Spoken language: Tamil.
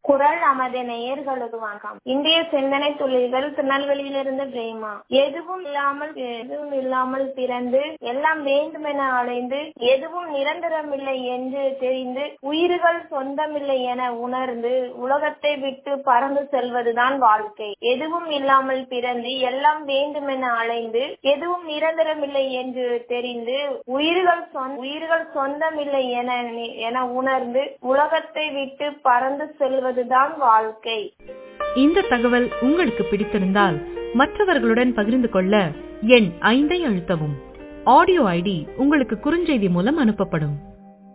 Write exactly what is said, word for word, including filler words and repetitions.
குரல் நமது நேயர்களுக்கு வணக்கம். இந்திய சிந்தனை துளிகள் திருநெல்வேலியிலிருந்து பிரேமா. எதுவும் இல்லாமல் எதுவும் இல்லாமல் பிறந்து எல்லாம் வேண்டுமென அலைந்து எதுவும் நிரந்தரமில்லை என்று தெரிந்து உயிர்கள் சொந்தமில்லை என உணர்ந்து உலகத்தை விட்டு பறந்து செல்வதுதான் வாழ்க்கை. எதுவும் இல்லாமல் பிறந்து எல்லாம் வேண்டுமென அலைந்து எதுவும் நிரந்தரமில்லை என்று தெரிந்து உயிர்கள் உயிர்கள் சொந்தமில்லை என என உணர்ந்து உலகத்தை விட்டு பறந்து செல்வதுதான் வாழ்க்கை. இந்த தகவல் உங்களுக்கு பிடித்திருந்தால் மற்றவர்களுடன் பகிர்ந்து கொள்ள எண் ஐந்தை அழுத்தவும். ஆடியோ ஐடி உங்களுக்கு குறுஞ்செய்தி மூலம் அனுப்பப்படும்.